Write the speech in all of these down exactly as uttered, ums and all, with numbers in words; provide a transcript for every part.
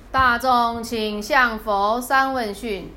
大众请向佛三问讯。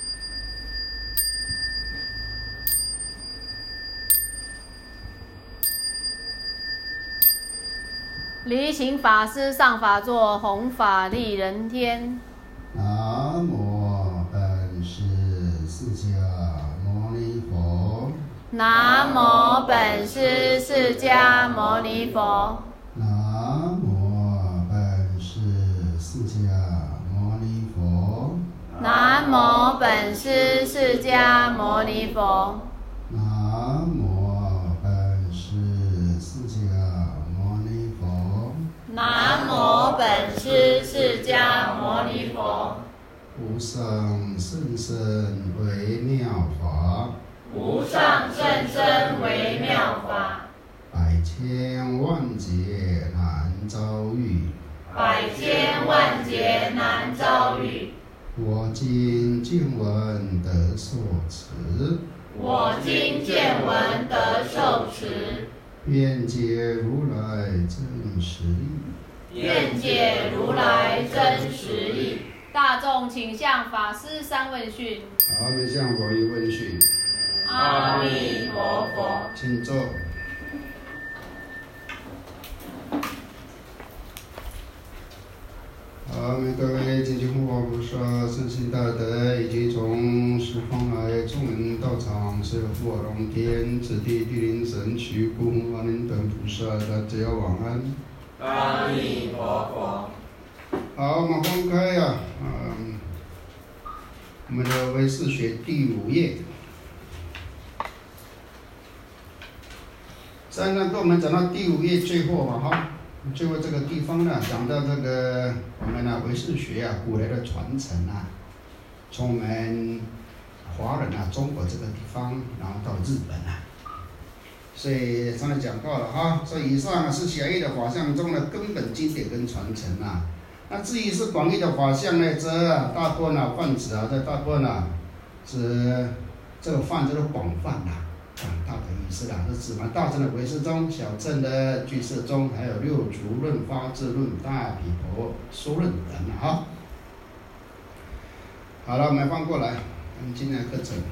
离情法师上法座，弘法利人天。 南无本师释迦牟尼佛。 南无本师释迦牟尼佛。 南无本师释迦牟尼佛。 南无本师释迦牟尼佛。 南无本师释迦牟尼佛。 南无本师释迦牟尼佛。 无上甚深微妙法， 无上甚深微妙法， 百千万劫难遭遇， 百千万劫难遭遇。 我今见闻得受持， 我今见闻得受持， 愿解如来真实义。 愿解如来真实义。大众请向法师三问讯。 好，我们向佛一问讯。 阿弥陀佛。 请坐。好，我们各位精进护法菩萨、圣心大德，以及从十方来众人到场，所有护法龙天、子弟、地灵神、取孤红阿灵等菩萨，大家晚安。 阿弥陀佛。 好，我们翻开呀、啊，嗯，我们的唯识学第五页。刚刚跟我们讲到第五页最后嘛，哈，最后这个地方呢，讲到这个我们呢唯识学啊，古来的传承啊，从我们华人啊，中国这个地方，然后到日本啊，所以上面讲到了哈，所以以上是狭义的法相中的根本经典跟传承啊。那至于是广义的法相呢，这大部分啊泛指啊，这大部分啊是这个泛就是广泛啦、广大的意思啦，是指嘛大乘的唯识中、小乘的俱舍中，还有六足论、发智论、大毗婆说论等啊。哈。好了，我们翻过来，我们今天的课程。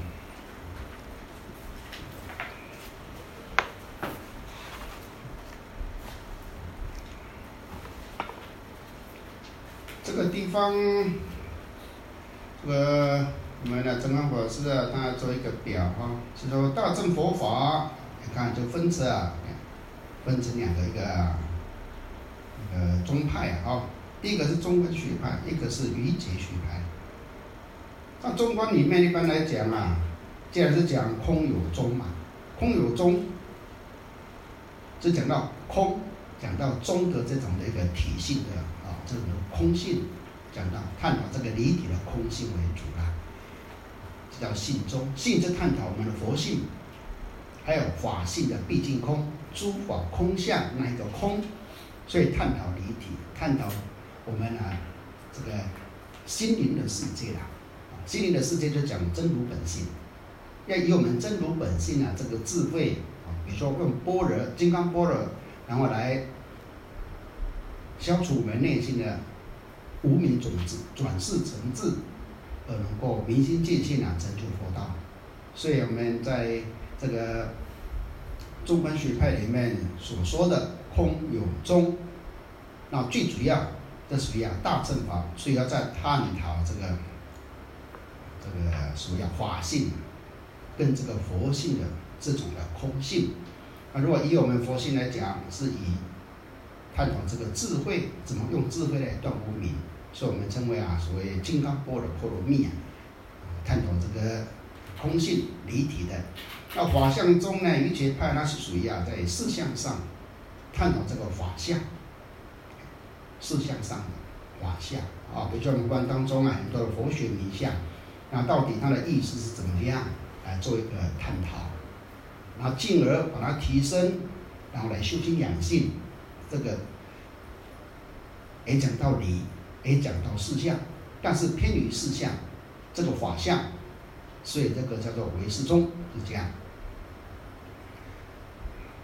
这个地方，这个我们的真刚法师啊，他做一个表哈，是说大乘佛法，你看就分成啊，分成两个一个一个宗派啊，第一个是中观学派，一个是瑜伽学派。那中观里面一般来讲啊，既然是讲空有中嘛，空有中，是讲到空，讲到中的这种的一个体性的。这种空性，讲到探讨这个离体的空性为主啦，这叫性中。性是探讨我们的佛性，还有法性的毕竟空，诸法空相那一个空，所以探讨离体，探讨我们啊这个心灵的世界啦。心灵的世界就讲真如本性，要以我们真如本性啊这个智慧啊，比如说用般若金刚般若，然后来消除我们内心的无明种子，转世成智，而能够明心见性啊，成就佛道。所以我们在这个中观学派里面所说的空有中，那最主要这属于啊大乘法，所以要在探讨这个这个属于啊法性跟这个佛性的这种的空性。那如果以我们佛性来讲，是以探讨这个智慧，怎么用智慧来断无明，所以我们称为啊所谓金刚般若波罗蜜啊，探讨这个空性离体的。那法相中呢，瑜伽派那是属于啊在事相上探讨这个法相，事相上的法相啊，比如说我们观当中啊很多的佛学名相，那到底它的意思是怎么样来做一个探讨，然后进而把它提升，然后来修心养性。这个也讲到理，也讲到事相，但是偏于事相，这个法相，所以这个叫做唯识宗，是这样。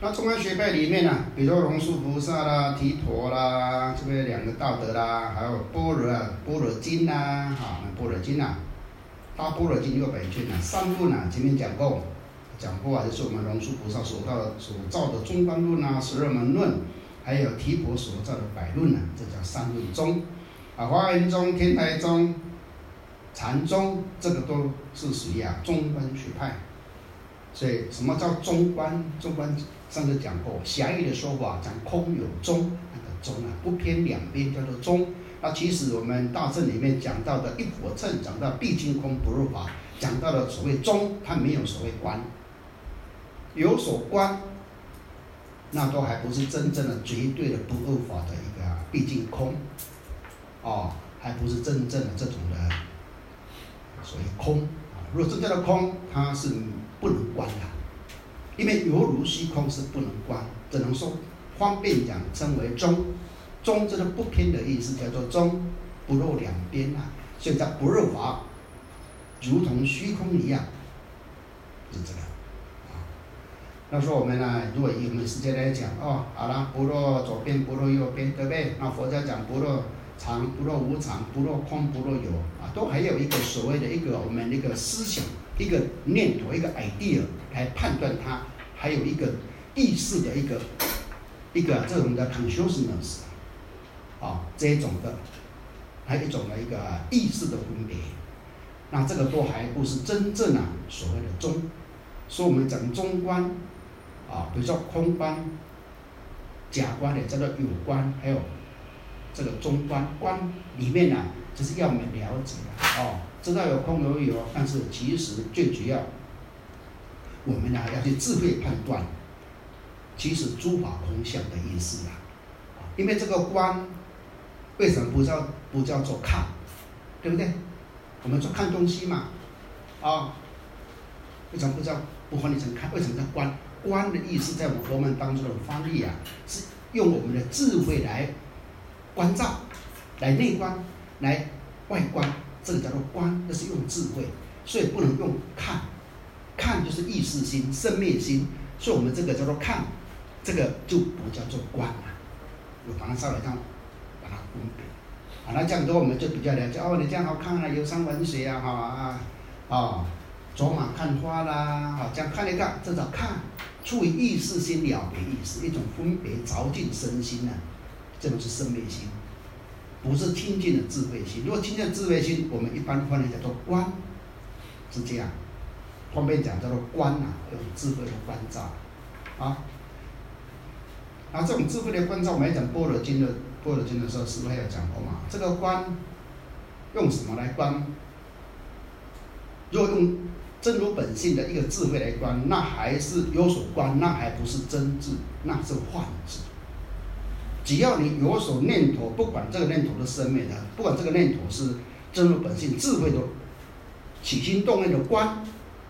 那中观学派里面呢、啊，比如龙树菩萨啦、提婆啦，这边两个道德啦，还有般若啊、般若经啦，哈，般若经啊，大般若经六百卷啊，三论啊，前面讲过，讲过啊，就是我们龙树菩萨所造的所造的中观论啊、十二门论，还有提婆所造的百论啊，这叫三论宗。啊，华严宗、天台宗、禅宗，这个都是属于啊中观学派。所以什么叫中观？中观上次讲过，狭义的说法讲空有中，那个中啊不偏两边叫做中。那其实我们大乘里面讲到的一佛乘，讲到毕竟空不入法，讲到的所谓中，它没有所谓观，有所观，那都还不是真正的绝对的不二法的一个毕竟空，哦，还不是真正的这种的所谓空啊。如果真正的空，它是不能观的，因为犹如虚空是不能观，只能说方便讲称为中。中这个不偏的意思叫做中，不落两边啊，所以叫不二法，如同虚空一样，是这个啊。那说我们呢，如果以我们时间来讲哦，好了，不落左边，不落右边，对不对？那佛家讲不落常，不落无常，不落空，不落有啊，都还有一个所谓的一个我们那个思想。一个念头，一个 idea 来判断它，还有一个意识的一个一个这种的 consciousness 啊，这一种的，还有一种的一个意识的分别，那这个都还不是真正啊所谓的中。所以我们讲中观啊，比如说空观、假观的叫做有观，还有这个中观，观里面呢、啊，就是要我们了解的哦。知道有空有有，但是其实最主要，我们呢要去智慧判断，其实诸法空相的意思啊。因为这个观，为什么不叫不叫做看，对不对？我们说看东西嘛，啊，为什么不叫不翻译成看？为什么叫观？观的意思在我们佛门当中的翻译啊，是用我们的智慧来关照，来内观，来外观。这个叫做观，这是用智慧，所以不能用看。看就是意识心、生灭心，所以我们这个叫做看，这个就不叫做观了。我把它稍微这样把它分别，啊，那这样子我们就比较了解哦，你这样好看啊，游山玩水啊，哈啊，啊，走马看花啦，好，这样看一看，这叫看，出于意识心了别意识，一种分别着尽身心啊，这种是生灭心。不是清净的智慧心，如果清净的智慧心，我们一般翻译叫做观，是这样。方便讲叫做观啊，用智慧的关照啊。那这种智慧的关照，我们来讲般若经的般若经的时候，师父还有讲过嘛？这个观用什么来观？如果用真如本性的一个智慧来观，那还是有所观，那还不是真智，那是幻智。只要你有所念头，不管这个念头是生灭的，不管这个念头是真如本性智慧的起心动念的观，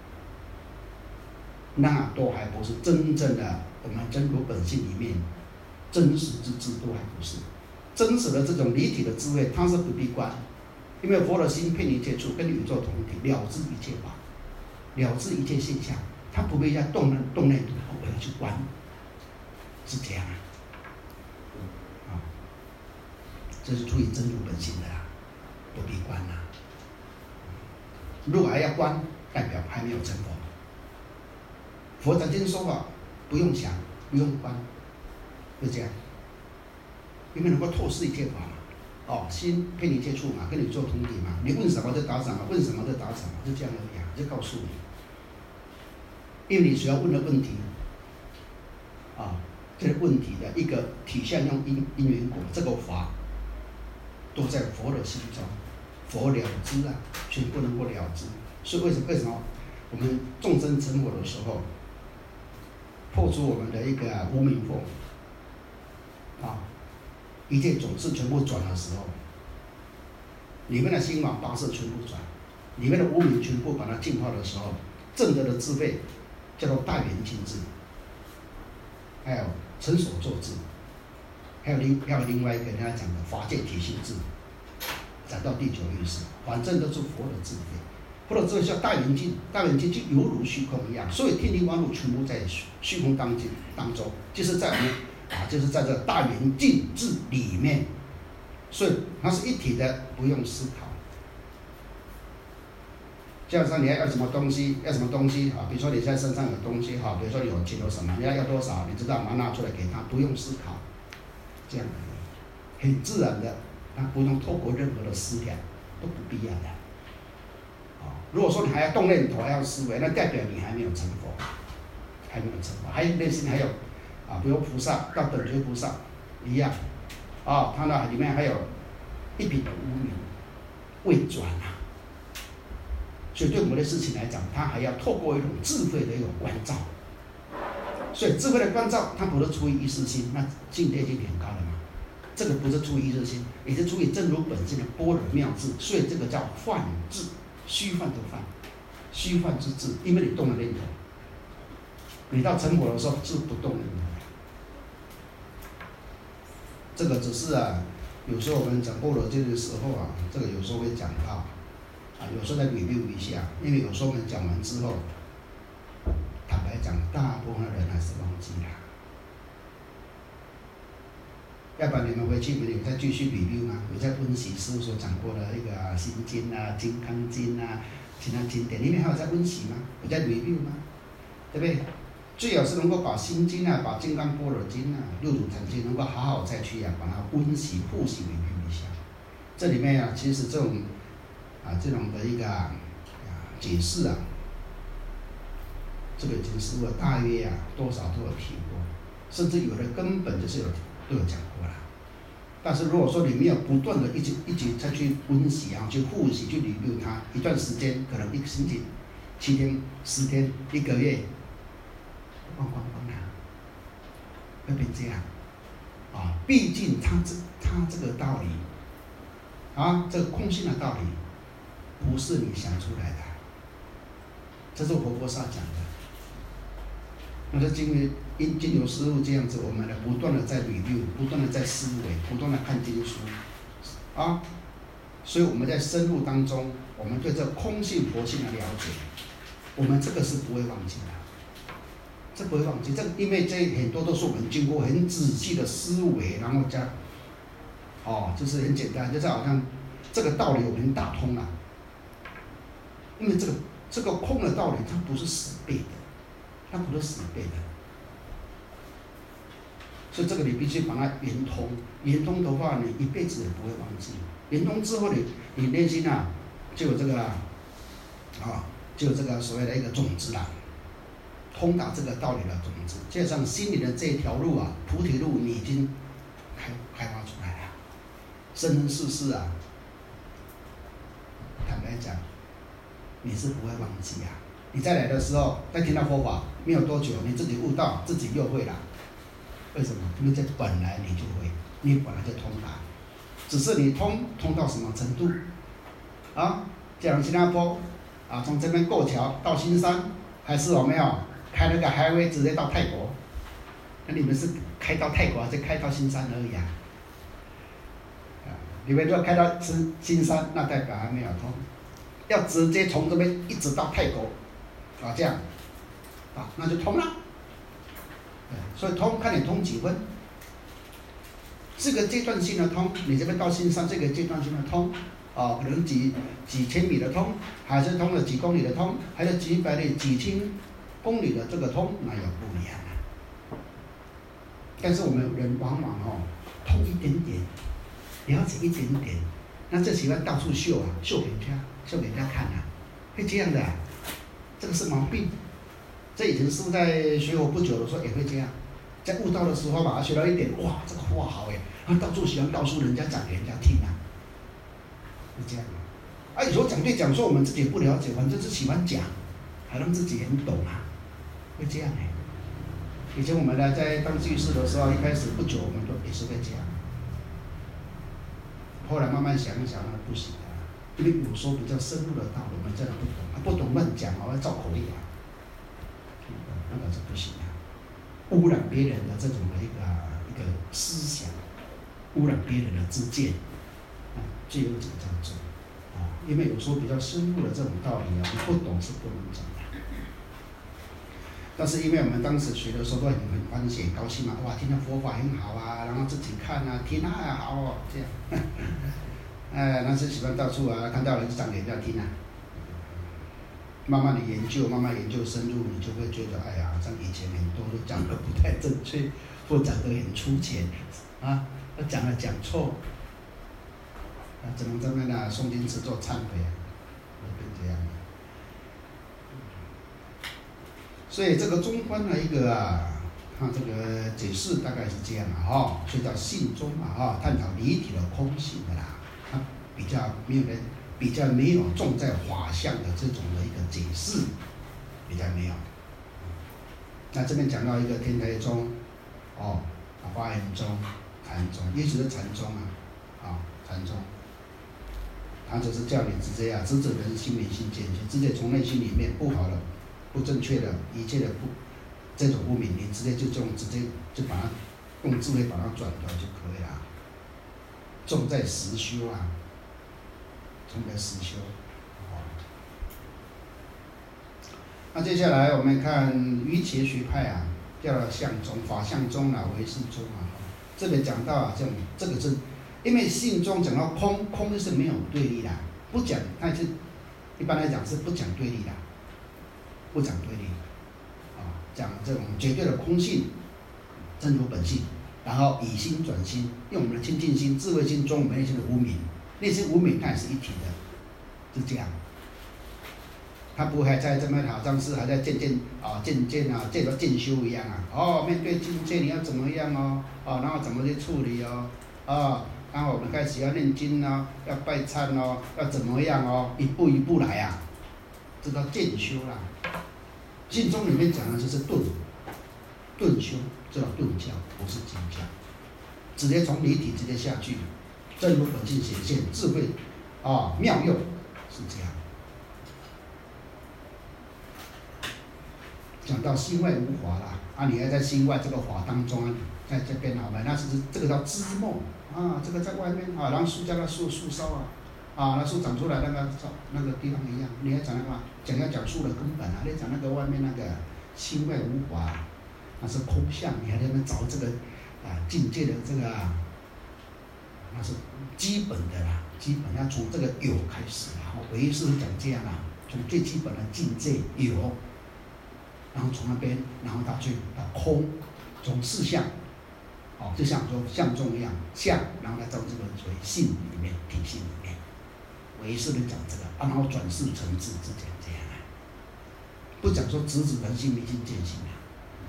那都还不是真正的我们真如本性里面真实之智，都还不是真实的这种离体的智慧，它是不必观，因为佛的心遍一切处，跟宇宙同体，了知一切法，了知一切现象，它不必在动念动念我要去观，是这样啊。这是出于真如本性的啦，不必观啦。如果还要观，代表还没有成佛。佛讲经说法，不用想，不用观，就这样。因为能够透视一切法嘛，哦，心遍一切处嘛，跟你做同体嘛，你问什么就答什么，问什么就答什么，就这样而已啊，就告诉你。因为你所要问的问题，啊，这个问题的一个体现用因因缘果这个法。都在佛的心中，佛了知啊，全部能够了知。所以为什么为什么我们众生成佛的时候，破除我们的一个、啊、无明惑啊，一切种子全部转的时候，里面的心王八识全部转，里面的无明全部把它净化的时候，正德的智慧叫做大圆净智，还有成所作智。还有另还有另外一个人家讲的法界体性智，讲到第九意识，反正都是佛的智慧。 或者这个叫大圆镜，大圆镜就犹如虚空一样，所有天地万物全部在虚空当中当中，就是在我们啊，就是在这大圆镜智里面，所以它是一体的，不用思考。就好像你要要什么东西，要什么东西啊？比如说你在身上有东西哈，比如说你有钱有什么，你要要多少，你知道吗？拿出来给他，不用思考，这样的，很自然的，他不用透过任何的思量，都不必要的。啊，如果说你还要动念头，还要思维，那代表你还没有成佛，还没有成佛。还有内心还有啊，比如菩萨到等觉菩萨一样，啊，他那里面还有一品的无明未转啊。所以对我们的事情来讲，他还要透过一种智慧的一种关照。所以智慧的关照，它不是出于一时心，那境界已经很高了嘛。这个不是出于一时心，也是出于真如本性的般若妙智。所以这个叫幻智，虚幻的幻，虚幻之智，因为你动了念头。你到成佛的时候是不动念头。这个只是啊，有时候我们讲般若经的时候啊，这个有时候会讲到。有时候再 review 一下，因为有时候我们讲完之后，坦白讲，大部分的人还是忘记了。要不然你们回去，你们再继续 review 吗？有在温习师所讲过的那个《心经》啊、《金刚经》啊，其他经典里面还有在温习吗？有在 review 吗？对不对？最好是能够把《心经》啊、把《金刚般若经》啊、《六祖坛经》能够好好再去啊，把它温习、复习 review 一下。这里面啊，其实这种。啊，这种的一个啊解释啊，这个已经是我大约啊多少都有提过，甚至有的根本就是有都有讲过了。但是如果说你没有不断的一直一直再去温习啊，去复习，去理论它，一段时间，可能一个星期、七天、十天、一个月，忘光光了，会变这样啊。毕竟它这它这个道理啊，这个空性的道理。不是你想出来的，这是活菩萨讲的。那是经由因经由师父这样子，我们呢不断的在 review， 不断的在思维，不断的看经书，啊，所以我们在深入当中，我们对这空性佛性的了解，我们这个是不会忘记的，这不会忘记。这因为这很多都是我们经过很仔细的思维，然后加，哦，就是很简单，就是好像这个道理我们打通了。因为这个这个空的道理，它不是死背的，它不是死背的，所以这个你必须把它圆通。圆通的话，你一辈子也不会忘记。圆通之后你，你内心啊，就有这个啊，就有这个所谓的一个种子啦，通达这个道理的种子。加上心里的这一条路啊，菩提路，你已经开开发出来了。生生世世啊，坦白讲。你是不会忘记啊！你再来的时候，再听到佛法，没有多久，你自己悟到，自己又会了。为什么？因为这本来你就会，你本来就通达，只是你通通到什么程度？啊，讲新加坡啊，从这边过桥到新山，还是有没有开那个highway直接到泰国？那你们是开到泰国，还是开到新山而已啊？啊，你们如果开到新新山，那代表还没有通。要直接从这边一直到泰国，啊，这样，啊，那就通了。所以通看你通几分，这个阶段性的通，你这边到新山这个阶段性的通，啊，可能几几千米的通，还是通了几公里的通，还是几百里、几千公里的这个通，那又不一样了。但是我们人往往哦，通一点点，了解一点点，那就喜欢到处秀啊，秀给人家。秀给人家看啊，会这样的、啊，这个是毛病。这以前师父在学佛不久的时候也会这样，在悟道的时候把它学到一点，哇，这个话好哎，他到处喜欢告诉人家讲给人家听啊，是这样的。啊，有时候讲对讲错，我们自己不了解，反正是喜欢讲，还让自己很懂啊，会这样哎。以前我们呢在当居士的时候，一开始不久我们都也是会这样，后来慢慢想一想呢，不行。因为有时候比较深入的道理，我们真的不懂，啊，不懂乱讲啊，要造口业啊，那个是不行啊，污染别人的这种的一个一个思想，污染别人的知见，啊，最有者这样做，啊， 因为有时候比较深入的这种道理啊，你不懂是不能讲的。但是因为我们当时学的时候都很很欢喜、很高兴嘛，哇，听到佛法很好啊，然后自己看啊、听啊，好哦，这样。哎，那是喜欢到处啊，看到了就讲给人家听啊。慢慢的研究，慢慢研究深入，你就会觉得，哎呀，像以前很多都讲的不太正确，或讲的很粗浅，啊，讲了讲错，啊，只能在那呢诵经词做忏悔啊，会变这样。所以这个中观的一个啊，它这个解释大概是这样啊，哈，所以叫性中啊，哈，探讨离体的空性的啦，它比较没有人。比较没有重在法相的这种的一个解释，比较没有。那这边讲到一个天台宗，哦，华严宗、禅宗，也就是禅宗啊，啊、哦，禅宗，他就是叫你直接啊，直指人心明心见，直接从内心里面不好的、不正确的一切的不这种不明，你直接就这种直接就把它用智慧把它转掉就可以了。重在实修啊。重在实修，那接下来我们看瑜伽学派啊，叫相宗、法相宗啊、唯识宗啊。这里讲到啊，这种这个是，因为性宗讲到空，空是没有对立的，不讲，但是一般来讲是不讲对立的，不讲对立，啊，讲这种绝对的空性，真如本性，然后以心转心，用我们的清净心、智慧心中我们内心的无明。内心无明它也是一体的，是这样。他不会还在这么好像是还在渐渐啊渐渐啊，这个渐修一样啊。哦，面对境界你要怎么样哦？哦，然后怎么去处理哦？啊，然后我们开始要念经哦，要拜忏哦，要怎么样哦？一步一步来啊，这叫渐修啦。信中里面讲的就是顿，顿修，这叫顿教，不是经教，直接从离体直接下去。真如本性显现，智慧啊妙用是这样。讲到心外无法啦，啊，你要在心外这个法当中啊，在这边好吗？那是这个叫枝末啊，这个在外面啊，然后树叫它树树梢啊，啊，那树长出来那个那个地方一样。你要讲那个讲要讲树的根本啊，你讲那个外面那个心外无法，那是空相，你还在那边找这个啊境界的这个、啊。那是基本的啦，基本要从这个有开始，然后唯识讲这样啦，从最基本的境界有，然后从那边，然后到最到空，从四相，哦，就像说相中一样，相，然后来到这个所谓性里面，体系里面，唯识的讲这个，啊，然后转世成智，是讲这样啊，不讲说直指人心、明心见性啊。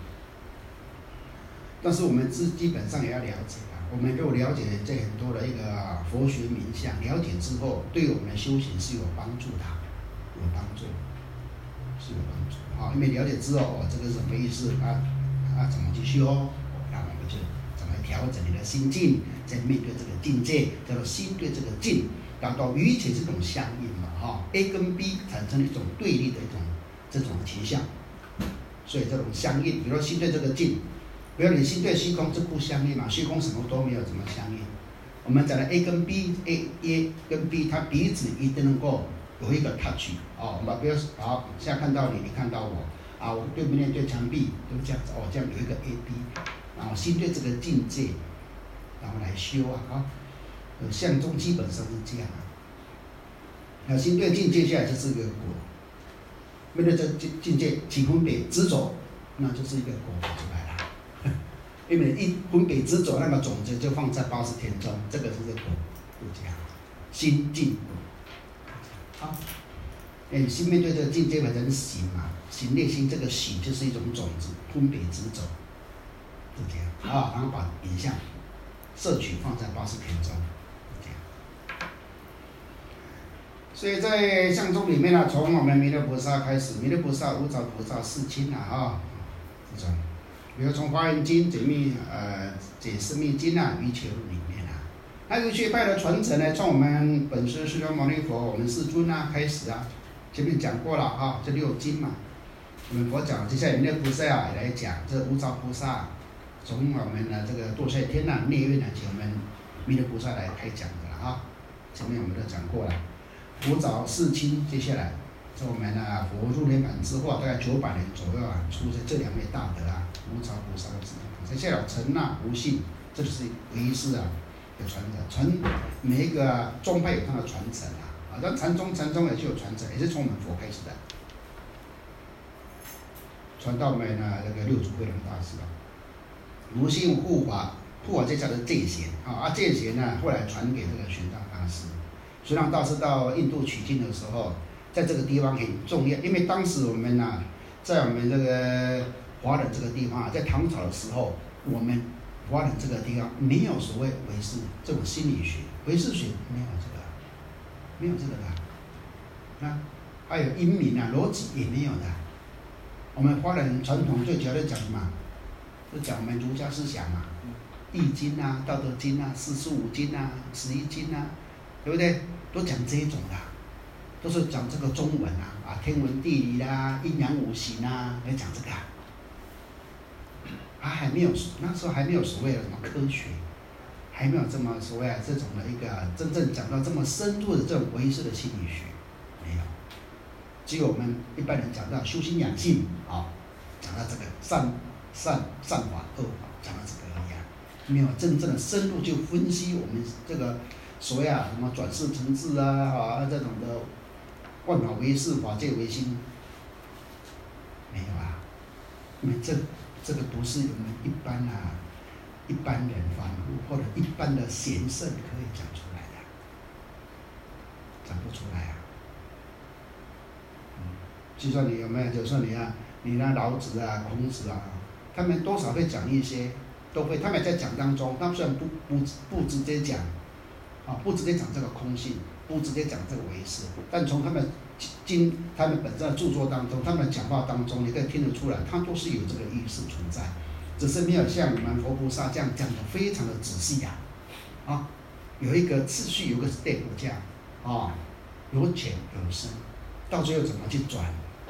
但是我们基基本上也要了解。我们就了解这很多的一个佛学名相，了解之后，对我们的修行是有帮助的，有帮助，是有帮助啊。因为了解之后，哦，这个是什么意思？啊啊，怎么去修？那我们就怎么调整你的心境，在面对这个境界，叫做心对这个境，达到与且这种相应嘛，哈 ，A 跟 B 产生一种对立的一种这种倾向，所以这种相应，比如说心对这个境。比如你心对虚空，这不相应嘛？虚空什么都没有，怎么相应？我们讲的 A 跟 B，A A 跟 B， 它彼此一定能够有一个 touch 哦。我们比如好，现在看到你，你看到我，啊，我对面对墙壁，都这样子哦，这样有一个 A B， 然后心对这个境界，然后来修啊，啊，相中基本上是这样啊。那心对境界下来就是一个果，面对这境界起分别执着，那就是一个果出来了。因为一分别执着，那个种子就放在八十天中，这个是这个果，就这样，心境好，哎，心面对这个境界本身行嘛，行内心这个行就是一种种子，分别执着，就这样啊，然后把影像摄取放在八十天中，就这样。所以在相中里面呢，从我们弥勒菩萨开始，弥勒菩萨、无着菩萨、世亲啊，啊，这种。比如从《华严经》解密呃解释密经啊，瑜伽论里面啊，那瑜伽派的传承呢，从我们本师释迦牟尼佛，我们世尊啊开始啊，前面讲过了啊，这六经嘛，我们佛讲，接下来弥勒菩萨啊也来讲，这无着菩萨，从我们的这个堕塞天啊、涅槃啊，请我们弥勒菩萨来开讲的了啊，前面我们都讲过了。 佛早世亲，接下来是我们啊佛入涅槃之后，大概九百年左右啊，出现这两位大德啊，无常菩萨和智者。接下来陈那无信，这就是唯一是啊的传承，传每一个宗派有它的传承啊，啊，那禅宗禅宗也就有传承，也是从我们佛开始的，传到我们呢那个六祖慧能大师啊，无信护法，护法这叫做戒贤啊，啊戒贤呢后来传给这个玄奘大师。玄奘大师到印度取经的时候，在这个地方很重要，因为当时我们啊，在我们这个华人这个地方啊，在唐朝的时候，我们华人这个地方没有所谓唯识这种心理学，唯识学没有这个，没有这个的，那还有阴明啊、逻辑也没有的。我们华人传统最主要的讲什么？就讲我们儒家思想嘛，《易经》啊、《道德经》啊、四书五经啊、十一经啊，对不对？都讲这一种的，都是讲这个中文啊，啊天文地理啦、阴阳五行啊，来讲这个啊。啊，还没有那时候还没有所谓的什么科学，还没有这么所谓啊这种的一个真正讲到这么深入的这种唯识的心理学，没有。只有我们一般人讲到修心养性啊，讲到这个善善善法恶法，讲到这个而已啊，没有真正的深入去分析我们这个。所谓啊，什么转世成智啊，啊这种的万法唯识、法界唯心，没有啊，因为这这个不是我们一般啊一般人凡夫或者一般的贤圣可以讲出来的，讲不出来啊。嗯，就算你有没有，就算你啊，你那老子啊、孔子啊，他们多少会讲一些，都会，他们在讲当中，他们虽然不不不直接讲。啊，不直接讲这个空性，不直接讲这个唯识，但从他们经他们本身的著作当中，他们讲话当中，你可以听得出来，他都是有这个意识存在，只是没有像我们佛菩萨这样讲的非常的仔细呀、啊，啊，有一个次序，有个 step 这样，啊，有浅有深，到最后怎么去转，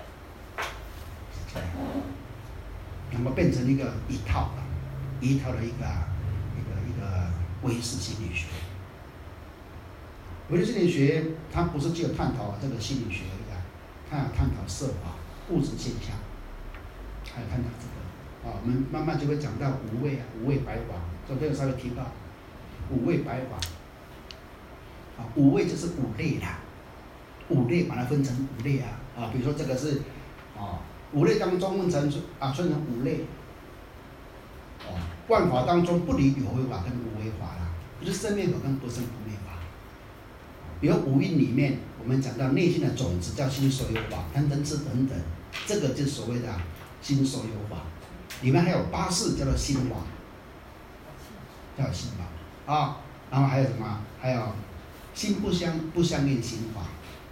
那么变成一个一套的，一套的一个一个一个唯识心理学。唯识心理学，它不是只有探讨这个心理学而已啊，它要探讨社法、物质现象，还有探讨这个啊，我们慢慢就会讲到五味啊，五味白法，昨天有稍微提到五味白法啊，五味就是五类啦，五类把它分成五类啊啊，比如说这个是啊，五类当中分成啊分成五类，哦、啊，万法当中不离有为法跟无为法啦，就是生灭法跟不生不灭法。比如五蕴里面，我们讲到内心的种子叫心所有法，贪嗔痴等等，这个就是所谓的心所有法。里面还有八识叫做心法，叫心法啊。然后还有什么？还有心不相不相应心法，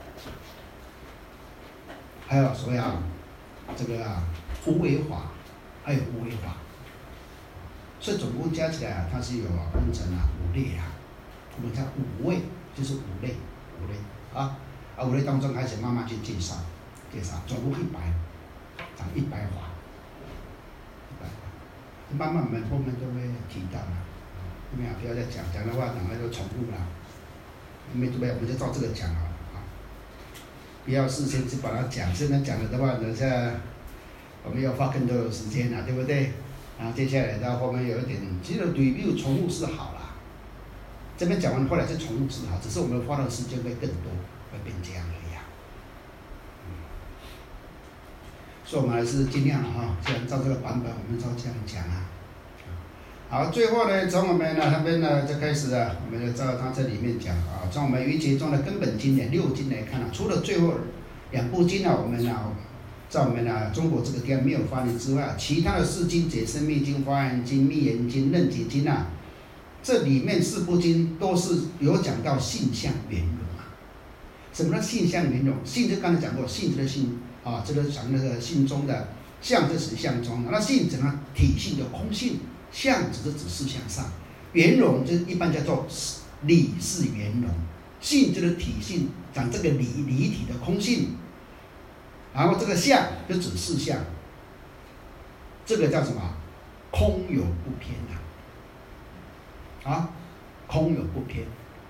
还有所谓啊这个啊无为法，还有无为法。所以总共加起来啊，它是有分成啊五类啊，我们叫五味。就是五类，五类啊，啊五类当中开始慢慢去介绍，介绍总共一百，讲一百法，一百法，慢慢我们后面都会提到了，后面啊不要再讲，讲的话等下就重复了，没准备我们就照这个讲好了啊，不要事先去把它讲，现在讲了的话，等下我们要花更多的时间了，对不对？然后接下来到后面有一点，其实 review 重复是好了。这边讲完，后来就重复是好，只是我们花的时间会更多，会变这样而已啊。嗯，所以我们还是尽量哈，既然照这个版本，我们照这样讲啊。好，最后呢，从我们呢那边呢就开始啊，我们就照它这里面讲啊，从我们瑜伽中的根本经典六经来看啊，除了最后两部经啊，我们呢在我们呢中国这个地方没有发明之外，其他的四经解深密经、华严经、密严经、楞解经啊。这里面四部经都是有讲到性相圆融啊。什么叫性相圆融？性就刚才讲过，性质的性啊，这个讲那个性中的相，就是相中。那性指呢体性的空性，相只是指事向上，圆融就一般叫做理事圆融。性就是体性，讲这个理理体的空性，然后这个相就指事相，这个叫什么？空有不偏啊。啊，空有不偏，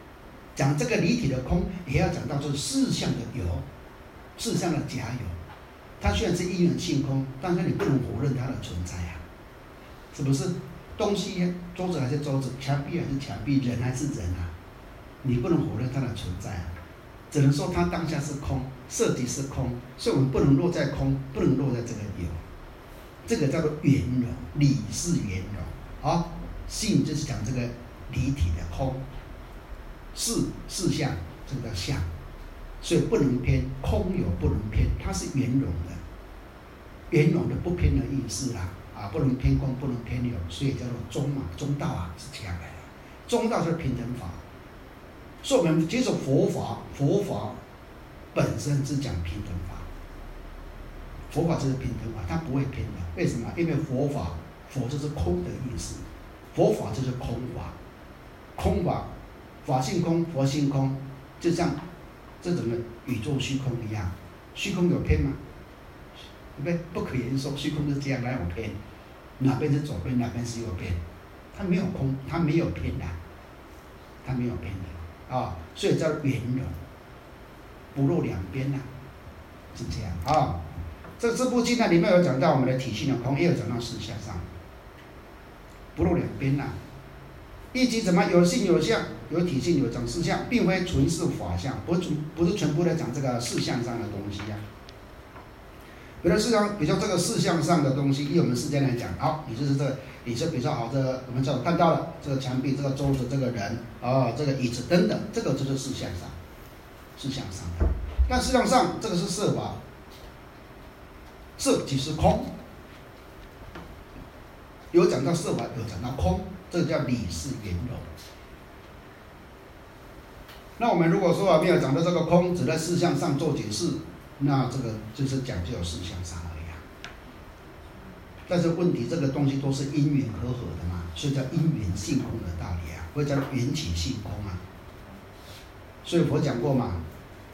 讲这个离体的空，也要讲到就是事项的有，事项的假有。它虽然是因缘性空，但是你不能否认它的存在啊，是不是？东西桌子还是桌子，墙壁还是墙壁，人还是人啊，你不能否认它的存在啊，只能说它当下是空，色即是空，所以我们不能落在空，不能落在这个有，这个叫做圆融，理是圆融啊，性就是讲这个离体的空，事事项这个叫相，所以不能偏，空有不能偏，它是圆融的，圆融的不偏的意思啦。啊，不能偏空，不能偏有，所以叫做中嘛，中道啊，是这样来的。中道就是平等法，所以我们接受佛法，佛法本身是讲平等法，佛法就是平等法，它不会偏的。为什么？因为佛法，佛就是空的意思，佛法就是空法，空法，法性空，佛性空，就像这整个宇宙虚空一样，虚空有偏吗？对不对？不可言说，虚空是这样，哪有偏？哪边是左边，哪边是右边？它没有空，它没有偏的，它没有偏的啊，所以叫圆融，不落两边呐、啊，是这样啊。这这部经呢，里面有讲到我们的体性的空，也有讲到事项上，不落两边呐、啊。以及怎么有性有相，有体性有讲事项，并非纯是法相，不是不是全部在讲这个事项上的东西呀、啊。比如事项，比如这个事项上的东西，以我们世间来讲，好，你就是这个，你是比如说好，这个我们这看到了这个墙壁、这个桌子、这个人，哦，这个椅子等等，这个就是事项上，事项上的。但事项上这个是色法，色即是空，有讲到色法，有讲到空，这个叫理是圆融。那我们如果说没有讲到这个空，只在事项上做解释。那这个就是讲究事项上而已啊。但是问题，这个东西都是因缘和合的嘛，所以叫因缘性空的道理啊，或者叫缘起性空啊。所以佛讲过嘛，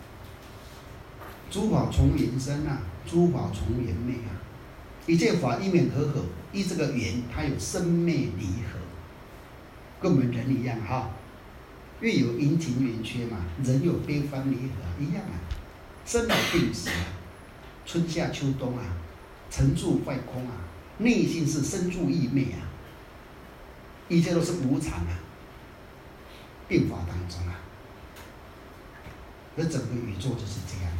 诸法从缘生啊，诸法从缘灭啊。一切法因缘和合，依这个缘，它有生灭离合，跟我们人一样哈。月有阴晴圆缺嘛，人有悲欢离合一样啊。生老病死啊，春夏秋冬啊，成住坏空啊，内心是生住异灭啊，一切都是无常啊，变化当中啊，而整个宇宙就是这样啊。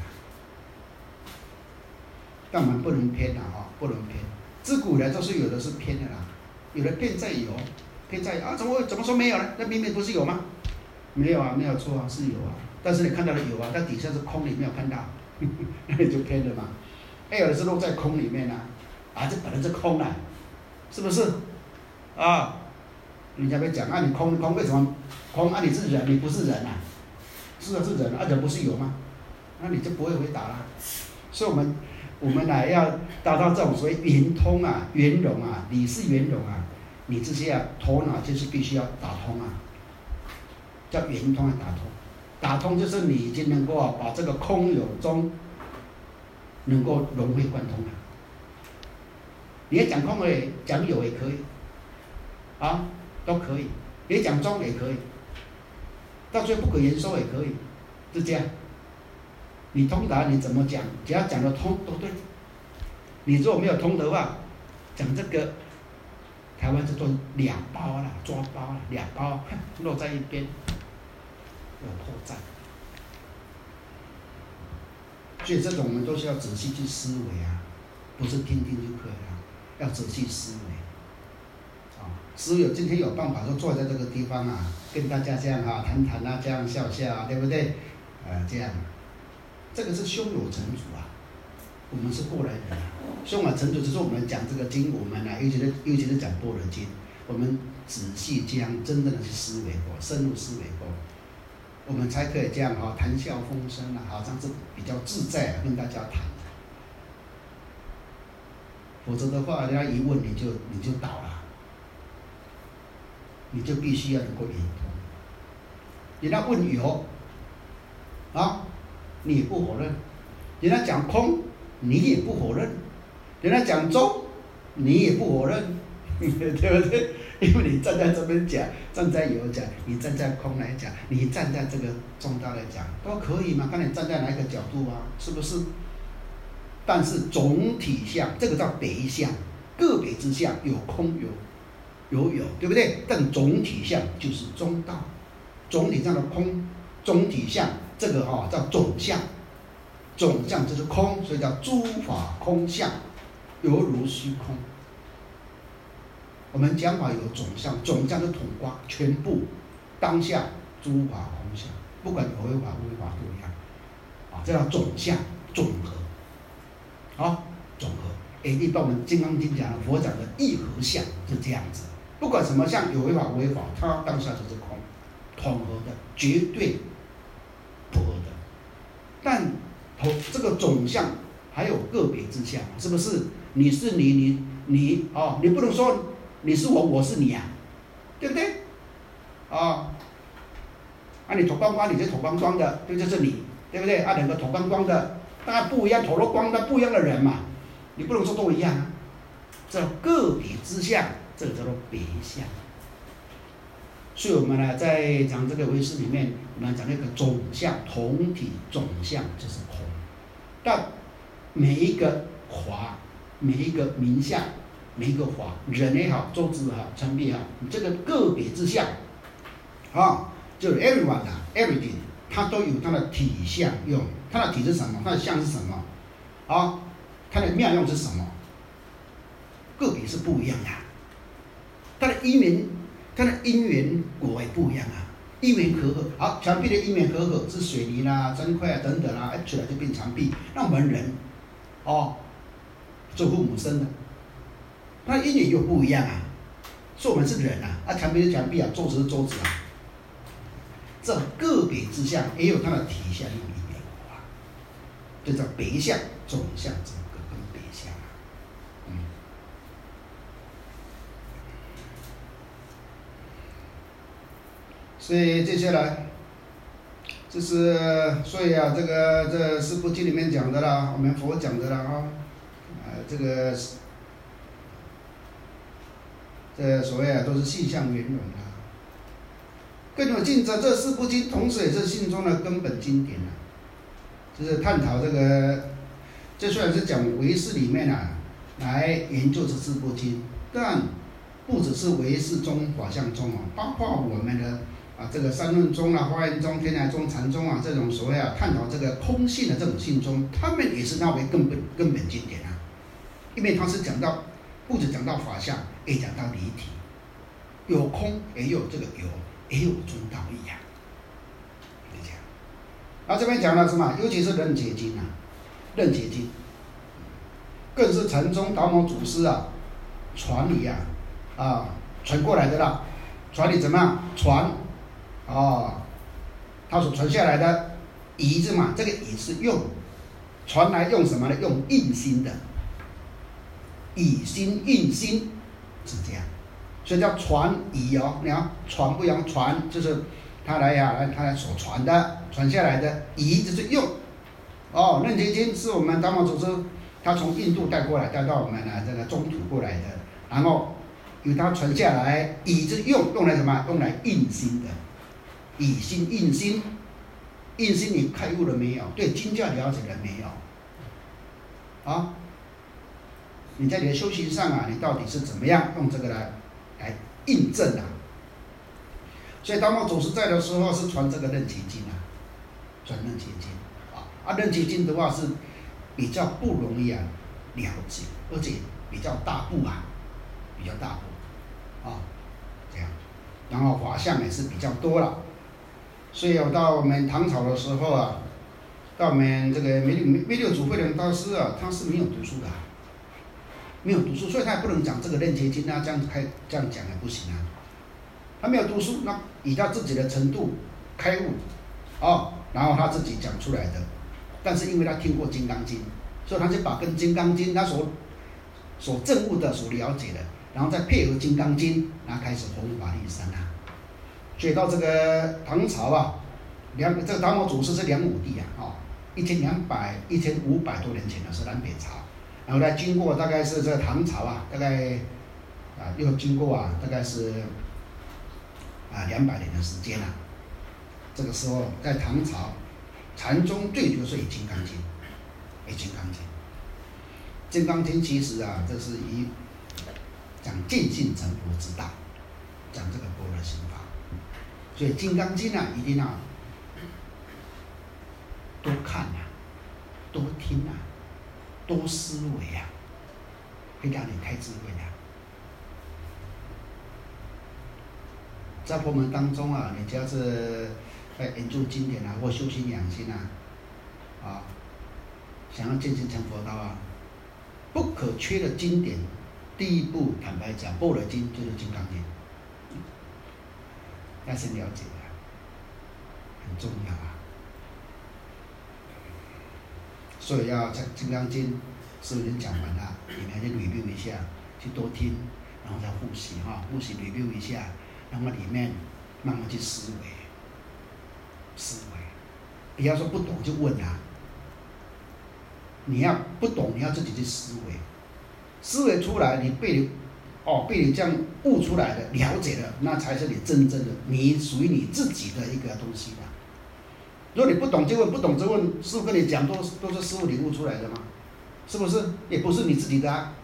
但我们不能偏啊，哈，不能偏。自古以来都是有的是偏的啦，有的偏在有，偏在啊，怎么怎么说没有呢？那明明不是有吗？没有啊，没有错啊，是有啊。但是你看到的有啊，它底下是空，你没有看到，那你就偏了嘛。哎，有的是落在空里面啊，啊，这本来是空啊，是不是？啊，人家会讲啊，你空空为什么空啊？你是人，你不是人啊？是啊，是人啊，人不是有吗？那你就不会回答了。所以我们我们呢要达到这种所谓圆通啊、圆融啊、理是圆融啊，你这些啊头脑就是必须要打通啊，叫圆通啊，打通。打通就是你已经能够啊把这个空有中能够融会贯通了。你要讲空也讲有也可以，啊，都可以。你讲中也可以，到最后不可言说也可以，就这样。你通达你怎么讲，只要讲得通都对。你如果没有通的话，讲这个台湾叫做两包啦，抓包啦，两包落在一边。有破绽，所以这种我们都是要仔细去思维啊，不是听听就可以了，要仔细思维。啊，只有今天有办法，就坐在这个地方啊，跟大家这样啊谈谈啊，这样笑笑啊，对不对？呃，这样，这个是胸有成竹啊，我们是过来人啊，胸有成竹就是我们讲这个经，我们啊，尤其是尤其是讲般若经，我们仔细这样真正的去思维过，深入思维过。我们才可以这样哈、哦，谈笑风生啊，好像是比较自在、啊、跟大家谈。否则的话，人家一问你就你就倒了，你就必须要能够圆通。人家问有，啊，你也不否认；人家讲空，你也不否认；人家讲中，你也不否认，对不对？ 因为你站在这边讲，站在有讲，你站在空来讲，你站在这个中道来讲，都可以嘛？看你站在哪一个角度啊，是不是？但是总体相，这个叫别相，个别之相有空有有有，对不对？但总体相就是中道，总体上的空，总体相这个哈、哦、叫总相，总相就是空，所以叫诸法空相，犹如虚空。我们讲法有总相，总相是统括全部当下诸法空相，不管有为法无为法都一样，啊，这叫总相总和。好，总和，哎，一般我们《金刚经》讲的，佛讲的义和相是这样子。不管什么相，有为法无为法，它当下就是空，统合的，绝对不合的。但同这个总相还有个别之相，是不是？你是你，你你哦，你不能说你是我，我是你啊，对不对？啊，啊，你头光光，你是头光光的，这就是你，对不对？啊，两个头光光的。当然不一样，头都光的不一样的人嘛，你不能说都一样啊。这个别之相，这个叫做别相。所以我们呢，在讲这个唯识里面，我们讲那个总相、同体总相就是空。但每一个法、每一个名相、每一个法，人也好，周子也好，陈璧也好，这个个别之相，啊，就是 everyone 啊 ，everything， 它都有它的体相用。它的体是什么？它的相是什么？啊，它的妙用是什么？个别是不一样的。它的因缘，它的因缘果也不一样啊。因缘和合，好，墙壁的因缘和合是水泥啦、砖块啊等等啦，哎，出来就变墙壁。那我们人，哦，做父母生的，那因缘又不一样啊。所以我们是人啊，啊，墙壁是墙壁啊，桌子是桌子啊。这个别之相也有它的体相用意。这叫别相、总相，这个跟别相啊，嗯。所以接下来，这是所以啊，这个这四部经里面讲的啦，我们佛讲的啦啊，呃，这个这所谓啊都是性相圆融啊。更有近者，这四部经同时也是信中的根本经典啊。就是探讨这个，这虽然是讲唯识里面啊，来研究这四部经，但不只是唯识中、法相中啊，包括我们的啊这个三论中啊、华严中、天台中、禅中啊这种所谓啊探讨这个空性的这种性中，他们也是纳为根本根本经典啊，因为它是讲到不止讲到法相，也讲到离体，有空也有这个有，也有中道义啊。那、啊、这边讲了什么？尤其是楞伽经啊，楞伽经，更是禅宗达摩祖师啊传理啊啊传过来的啦。传理怎么样？传啊，他所传下来的仪字嘛，这个仪是用传来用什么呢？用印心的，以心印心是这样，所以叫传仪哦。你看传不一样，传就是他来呀、啊，来他来所传的。传下来的仪就是用，哦，楞伽经是我们达摩祖师他从印度带过来，带到我们呢这个中土过来的，然后由他传下来，仪是用，用来什么？用来印心的，以心印心，印心你开悟了没有？对经教了解了没有？啊，你在你的修行上啊，你到底是怎么样用这个来来印证啊？所以达摩祖师在的时候是传这个楞伽经啊。传楞伽经啊，啊，楞伽经的话是比较不容易啊了解，而且比较大部啊，比较大部啊，这样，然后法相也是比较多了，所以我到我们唐朝的时候啊，到我们这个弥六弥六祖慧能大师啊，他是没有读书的、啊，没有读书，所以他也不能讲这个楞伽经啊，这样开这样讲也不行啊，他没有读书，那以他自己的程度开悟，哦。然后他自己讲出来的，但是因为他听过《金刚经》，所以他就把跟《金刚经》他所所证悟的、所了解的，然后再配合《金刚经》，然后开始弘法利生啊。所以到这个唐朝啊，两这个达摩祖师是梁武帝啊，哦，一千两百、一千五百多年前的是南北朝，然后呢，经过大概是这个唐朝啊，大概啊，又经过啊大概是啊两百年的时间了、啊。这个时候在唐朝，禅宗最就是以《金刚经》，以《金刚经》。《金刚经》其实啊，这是以讲见性成佛之道，讲这个般若心法。所以《金刚经》啊，一定要多看啊，多听啊，多思维啊，会让你开智慧啊。在佛门当中啊，你只要是在研究经典啊，或修行养心啊，啊，想要见性成佛道啊，不可缺的经典，第一部坦白讲，《般若经》就是《金刚经》，要先了解啊，很重要啊。所以要在《金刚经》师父已经讲完了，你们去 review 一下，去多听，然后再复习哈，复习 review 一下，然后里面慢慢去思维，思维，不要说不懂就问啊，你要不懂你要自己去思维，思维出来你被你哦被你这样悟出来的了解了，那才是你真正的你属于你自己的一个东西嘛。如果你不懂就问，不懂就问，师父跟你讲都都是师父领悟出来的嘛，是不是？也不是你自己的啊。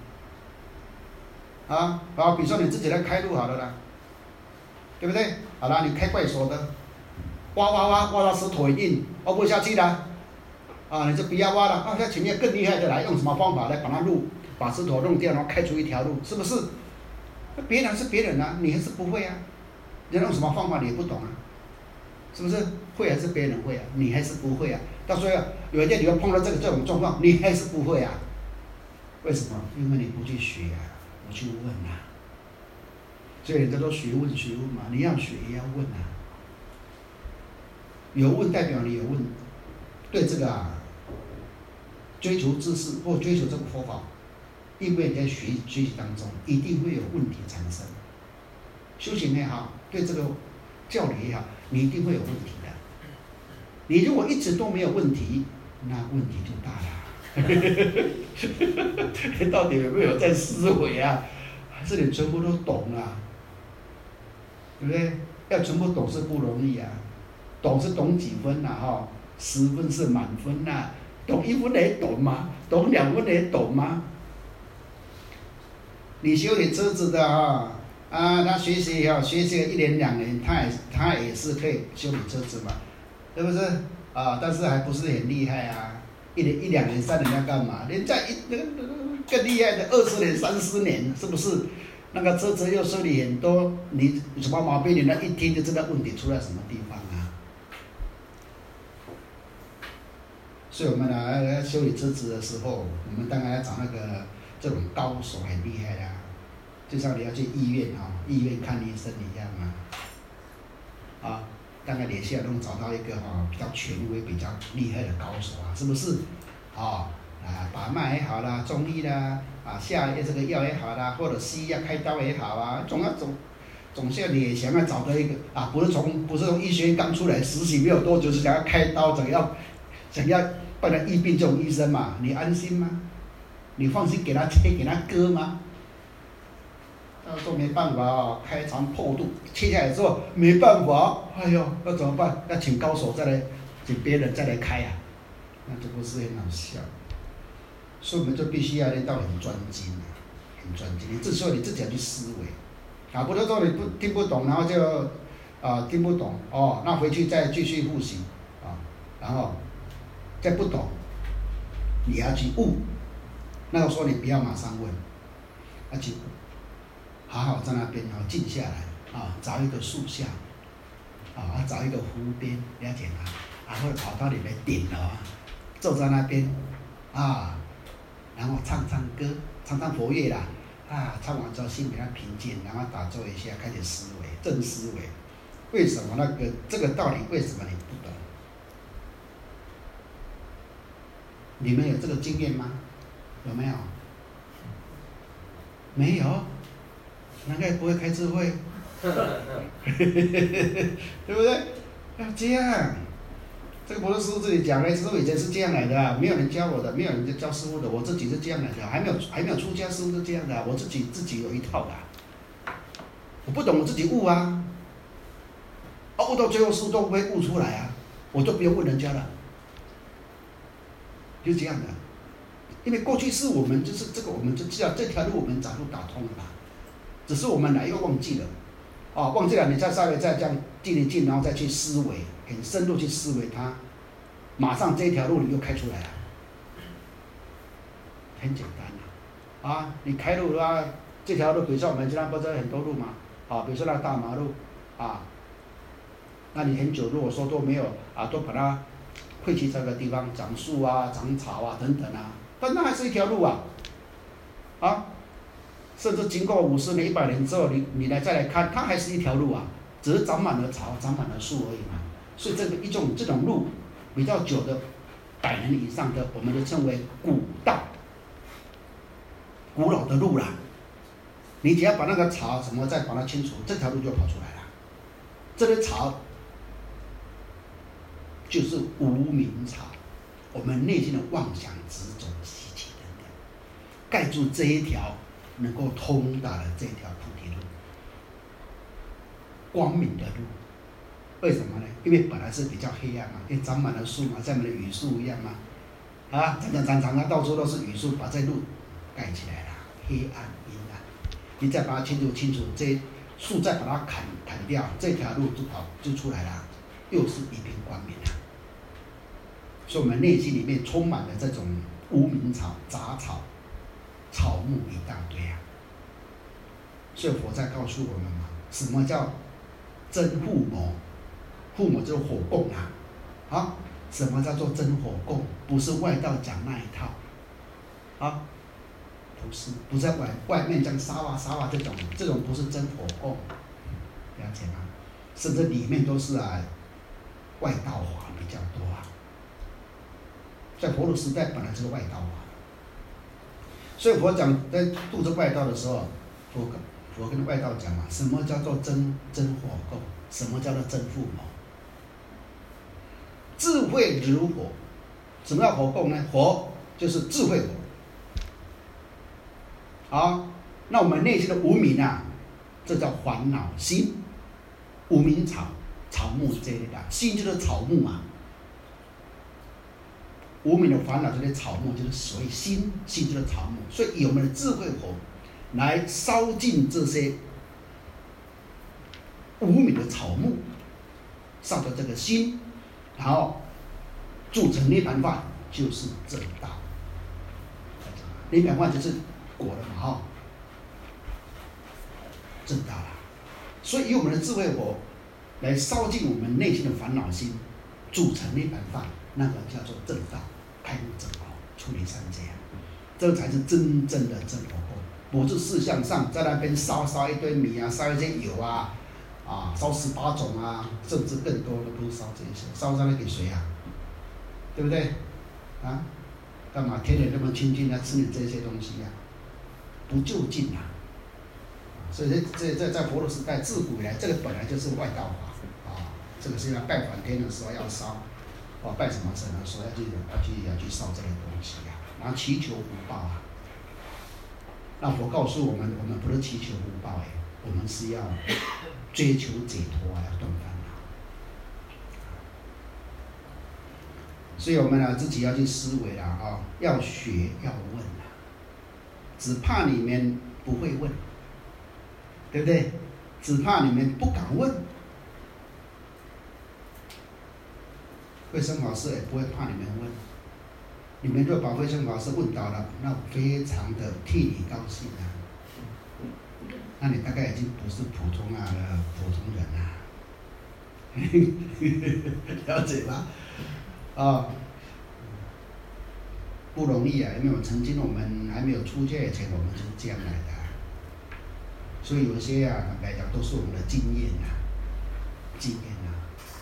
啊，好，比如说你自己来开路好了啦，对不对？好了，你开怪手的，挖挖挖挖到石头很硬，挖不下去了，啊，你就不要挖了，啊，那前面更厉害的来，用什么方法来把它路，把石头弄掉，然后开出一条路，是不是？那别人是别人啊，你还是不会啊，你用什么方法你也不懂啊。是不是会还是别人会啊？你还是不会啊？到时候有一天你要碰到这个这种状况，你还是不会啊？为什么？因为你不去学啊，不去问啊。所以人家都学问学问嘛，你要学也要问啊。有问代表你有问，对这个啊，追求知识或追求这个佛法，因为你在学学习当中一定会有问题产生。修行也好，对这个教理也好，你一定会有问题的。你如果一直都没有问题，那问题就大了。你到底有没有在思维啊？还是你全部都懂啊？对不对？要全部懂是不容易啊。懂是懂几分啊？哈，十分是满分啊。懂一分也懂吗？懂两分也懂吗？你修理车子的啊。啊，他学习也好，学习一年两年，他也他也是可以修理车子嘛，是不是？啊，但是还不是很厉害啊，一年一两年三年要干嘛？人家一那个更厉害的二十年三十年，是不是？那个车子又修理很多，你什么毛病，你那一听就知道问题出在什么地方啊。所以我们来修理车子的时候，我们当然要找那个这种高手，很厉害的、啊。就像你要去医院啊，医院看医生一样啊，啊，大概联系能找到一个哈比较权威、比较厉害的高手啊，是不是？啊啊，把脉也好啦，中医啦，啊下这个药也好啦，或者西医开刀也好啊，总要总总是你想要找到一个啊，不是从不是从医学院刚出来实习没有多久，是想要开刀，想要想要帮他医病这种医生嘛，你安心吗？你放心给他切给他割吗？他说没办法啊，开肠破肚，切下来之后没办法，哎呦，那怎么办？要请高手再来，请别人再来开啊，那这不是很好笑？所以我们就必须要练到很专精啊，很专精。你这时候你自己要去思维，啊，不是说你不听不懂，然后就啊听不懂哦，那回去再继续复习啊，然后再不懂，你要去悟。那个时候你不要马上问，要去悟。好好在那边哦，静下来啊，找一个树下，啊，找一个湖边，了解吗？啊，或者跑到你的顶楼，坐在那边，啊，然后唱唱歌，唱唱佛乐啦，啊，唱完之后心比较平静，然后打坐一下，开始思维，正思维，为什么那个这个道理为什么你不懂？你们有这个经验吗？有没有？没有。难怪不会开智慧，对不对？要这样， 这个不是师傅自己讲的，师傅以前是这样来的、啊，没有人教我的，没有人教师傅的，我自己是这样来的，还没有还没有出家，师傅是这样的、啊，我自己自己有一套的、啊，我不懂我自己悟啊，啊悟到最后师傅都不会悟出来啊，我就不用问人家了，就这样的，因为过去是我们就是这个，我们就知道这条路我们早就打通了吧，只是我们哪一个忘记了，哦忘记了，你再稍微再这样静一静，然后再去思维。很深入去思维它，马上这条路你又开出来了，很简单啊！啊，你开路的话，这条路比如说我们经常不是很多路嘛，啊，比如说那大马路啊，那你很久如果说都没有啊，都把它废弃这个地方，长树啊、长草啊等等啊，但那还是一条路啊，啊，甚至经过五十年、一百年之后，你你来再来看，它还是一条路啊，只是长满了草、长满了树而已嘛。所以这个一种这种路比较久的，百年以上的，我们就称为古道，古老的路啦。你只要把那个草什么再把它清除，这条路就跑出来了。这个草就是无明草，我们内心的妄想、执着、习气等等，盖住这一条能够通达的这条菩提路，光明的路。为什么呢？因为本来是比较黑暗嘛，因为长满了树嘛，像我们的榆树一样嘛，啊，长长长长的到处都是榆树，把这路盖起来了，黑暗阴暗。你再把它清除清除，这树再把它砍砍掉，这条路就跑就出来了，又是一片光明了。所以我们内心里面充满了这种无明草、杂草、草木一大堆啊。所以佛在告诉我们嘛，什么叫真护摩？护摩就是火供啊，啊，什么叫做真火供？不是外道讲那一套，啊，不是，不是在外外面讲沙瓦沙瓦这种，这种不是真火供，了解吗？甚至里面都是啊，外道法比较多啊。在佛的时代本来就是外道法，所以佛讲在度这外道的时候，佛跟佛跟外道讲嘛，什么叫做真真火供？什么叫做真护摩？智慧如火，什么叫火供呢？火就是智慧火。好，那我们内心的无明啊，这叫烦恼心，无明草、草木这类的，心就是草木嘛。无明的烦恼就是草木，就是所谓心，心就是草木，所以以我们的智慧火来烧尽这些无明的草木，烧到这个心，然后铸成涅槃饭，就是正道。涅槃饭就是果了嘛，哈，正道了。所以以我们的智慧火来烧尽我们内心的烦恼心，铸成涅槃饭，那个叫做正道，开悟正道，出离三界，这才是真正的正火供，不是事项上在那边烧烧一堆米啊，烧一些油啊。啊，烧十八种啊，甚至更多的不是烧这些，烧上来给谁啊？对不对？啊，干嘛天天那么亲近来吃你这些东西呀、啊？不就近啊！所以这这在佛的时代，自古以来，这个本来就是外道法啊。这个是要拜梵天的时候要烧，哦，拜什么神的时候要去要去要去烧这个东西呀、啊，然后祈求福报啊。那佛告诉我们，我们不是祈求福报哎，我们是要追求解脱啊，要断烦恼。所以我们呢自己要去思维啦啊，要学要问啦，只怕你们不会问，对不对？只怕你们不敢问。慧生法师也不会怕你们问，你们若把慧生法师问倒了，那我非常的替你高兴啊。那你大概已经不是普通啊普通人啦、啊，了解吧？啊、哦，不容易啊，因为我曾经我们还没有出家以前，我们就是这样来的、啊，所以有些啊来讲都是我们的经验啊，经验啊。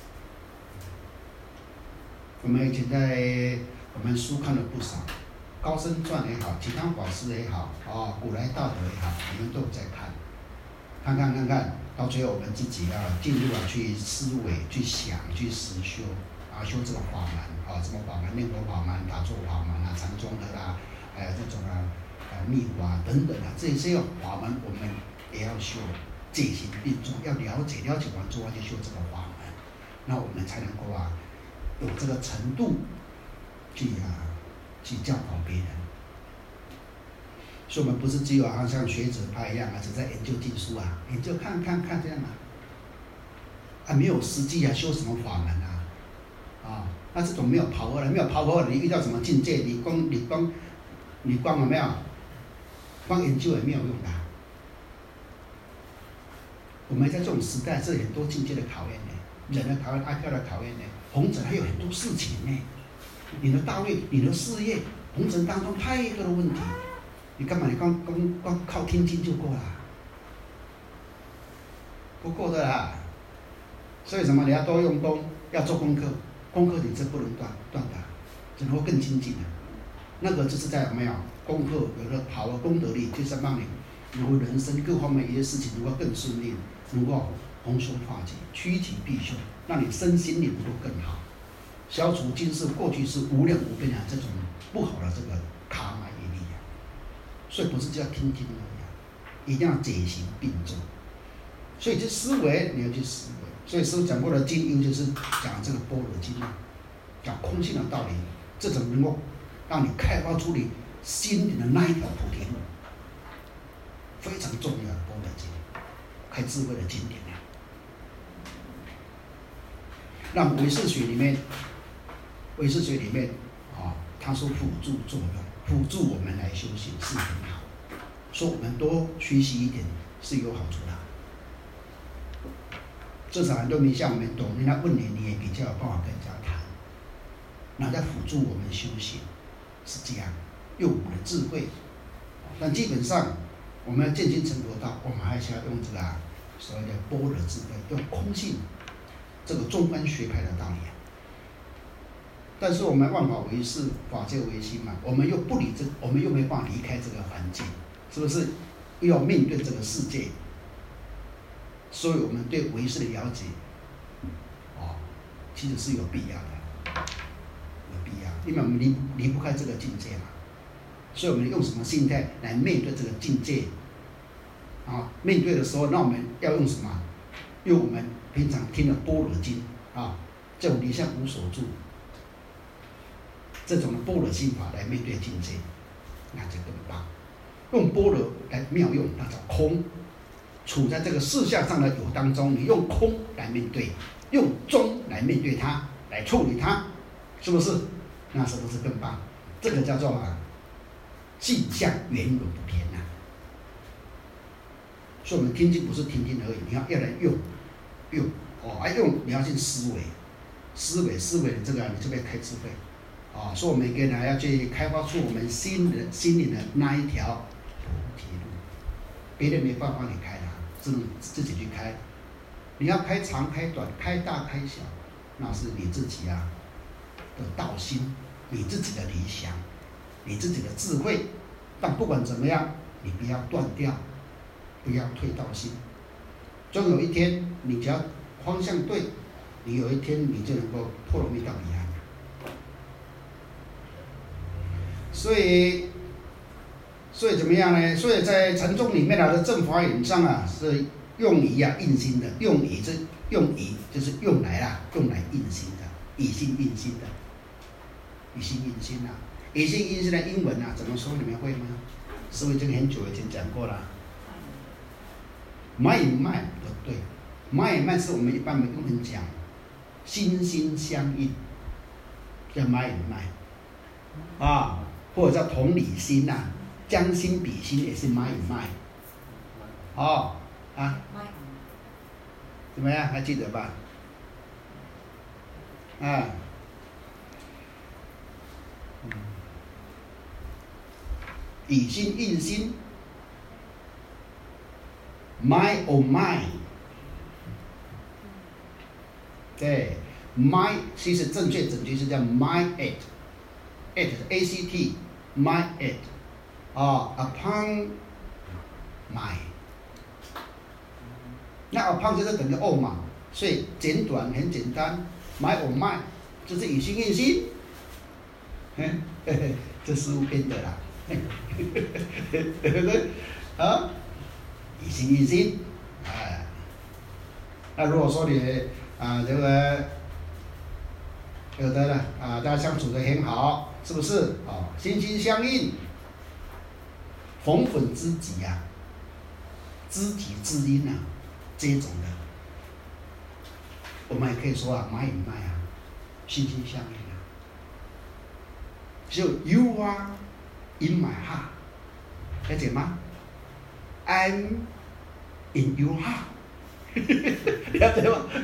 我们以前在我们书看了不少，高僧传也好，其他法师也好，啊、哦，古来道德也好，我们都有在看。看看看看，到最后我们自己要进入啊，去思维、去想、去实修啊， 啊修这个法门啊，什么法门？念佛法门、打坐法门啊、禅宗的啦，还有这种啊啊密法等等啊，这些法门我们也要修，戒行并重，要了解，了解完之后就修这个法门，那我们才能够啊有这个程度去啊去教导别人。所以我们不是只有好像学者派一样啊，只在研究经书啊，研究看看看这样啊，啊没有实际啊修什么法门啊，啊，那这种没有power的，没有power的，你遇到什么境界，你光你光你光有没有？光研究也没有用的、啊。我们在这种时代是很多境界的考验呢，人的考验、阿飘的考验呢，红尘还有很多事情呢，你的道业、你的事业，红尘当中太多的问题。你干嘛？你光光光靠听经就够了？不够的啦。所以什么？你要多用功，要做功课，功课你是不能断断的，只能够更精进的。那个就是在有没有功课有了好的功德力，就是让你能够人生各方面一些事情能够更顺利，能够弘修化解，趋吉避凶，让你身心灵能够更好，消除今世过去是无量无边的这种不好的这个卡玛业力啊。所以不是只要听听而已、啊，一定要解行并重。所以这思维你要去思维。所以师父讲过的经因就是讲这个般若经啊，讲空性的道理，这种能够让你开发出你心里的那一条菩提路，非常重要的般若经，开智慧的经典啊。让唯识学里面，唯识学里面啊，它说辅助作用，辅助我们来修行是很好，说我们多学习一点是有好处的。至少很多名相我们懂，人家问你，你也比较有办法跟人家谈。那在辅助我们修行，是这样，用我们的智慧。但基本上，我们要渐进成佛道，我们还是要用这个、啊、所谓的般若智慧，用空性这个中观学派的道理、啊。但是我们万法唯识，法界唯心嘛，我们又不理这，我们又没办法离开这个环境，是不是？又要面对这个世界。所以我们对唯识的了解，哦，其实是有必要的，有必要，因为我们离离不开这个境界嘛。所以我们用什么心态来面对这个境界？啊，面对的时候，那我们要用什么？用我们平常听的《般若经》啊，这种离相无所住，这种的般若心法来面对境界，那就更棒。用般若来妙用，那叫空。处在这个事项上的有当中，你用空来面对，用中来面对它，来处理它，是不是？那是不是更棒？这个叫做啊，镜像圆融不偏呐、啊。所以我们听经不是听听而已，你要要来用，用哦，爱用你要去思维，思维思维的这个你就会开智慧，啊、哦，所以我们每个人要去开发出我们心的心里的那一条菩提路，别人没办法你开的。只能自己去开，你要开长开短，开大开小，那是你自己啊的道心，你自己的理想，你自己的智慧。但不管怎么样，你不要断掉，不要退道心。终有一天，你只要方向对，你有一天你就能够破罗蜜到彼岸。所以。所以怎么样呢？所以在禅宗里面啊的正法眼上啊，是用以啊印心的，用以这用以就是用来啊用来印心的，以心印心的，以心印心啊，以心印心的英文啊怎么说？你们会吗？师父已经很久以前讲过了。脉与脉不对，脉与脉是我们一般的用人讲，心心相印，叫脉与脉啊，或者叫同理心呐、啊。将心比心也是脉与脉，哦啊，怎么样？还记得吧？啊，嗯，以心印心 ，mind on mind， 对 ，mind 其实正确准确是叫 mind at，at 是 A C T，mind at。啊、oh, ，upon my， 那 upon 就是等于 on 嘛，所以简短很简单 ，my or my 就是以心印心。嗯，这师父编的啦，对不对？啊，以心印心，哎，那如果说你啊这个有的呢啊，大家相处的很好，是不是？啊，心心相印，逢粉知己啊，知己知音啊，这种的，我们也可以说啊，马与麦啊，心心相印啊。So you are in my heart， 了解吗 ？I'm in your heart， 了解吗？